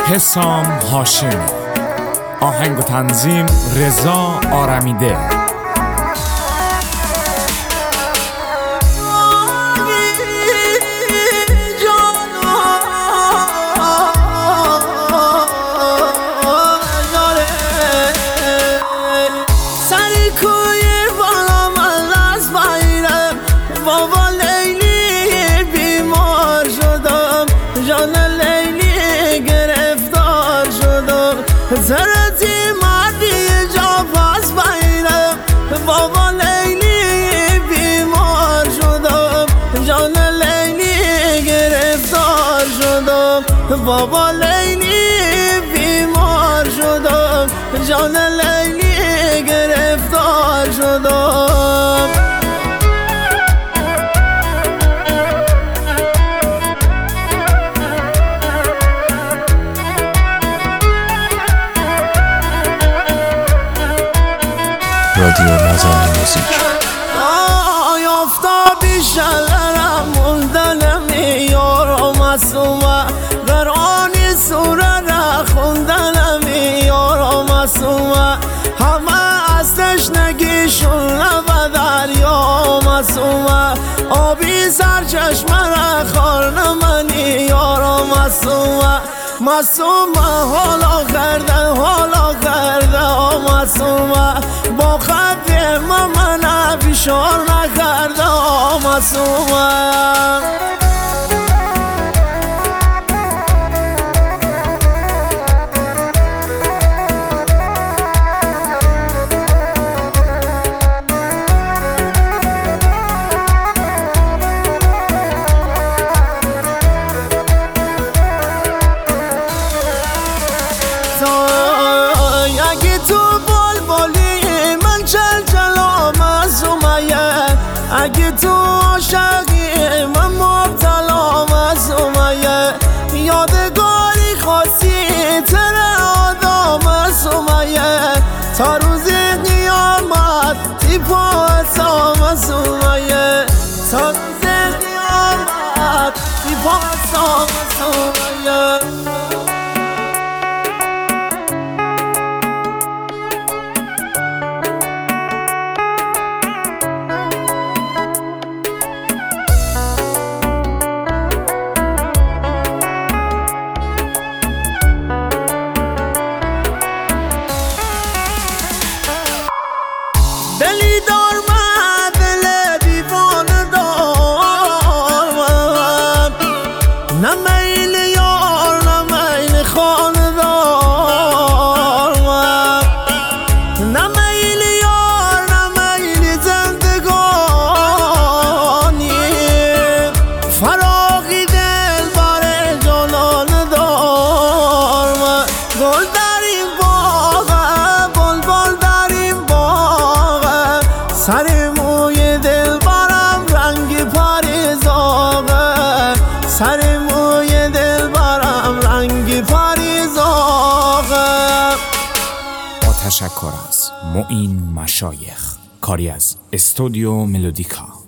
حسام هاشمی. آهنگ و تنظیم رضا آرمیده. زرتی مردی جا پس بایرم بابا لیلی بیمار شدم، جان لیلی گرفتار شدم، بابا لیلی بیمار شدم، جان لیلی گرفتار شدم. رادیو مزن موزیک. آی آفتابی شلرم موندنمی یارم معصومه، قرآنی سوره را خوندنمی یارم معصومه، همه از تشنگیشون لب دریا معصومه، آبی سرچشمه را خورنمنی یارم معصومه، معصومه حالا کرده معصومه، با خط من فشار نکرده معصومه. اگه تو عاشقی من مبتلا معصومه، یادگاری خاصی تر آدم معصومه، تا روز قیامت تی پاسا معصومه، تا روز قیامت تی پاسا معصومه. دلی دار من دل دیوانه دارم، نه میل یار نه میل خانه دارم، نه میل یار نه میل زندگانی، فراغی دل بر جانانه دارم، گل در این باغ بلبل در این باغ، سر موی دل برم رنگ پریزاغه، سر موی دل برم رنگ پریزاغه. با تشکر از معین مشایخ، کاری از استودیو ملودیکا.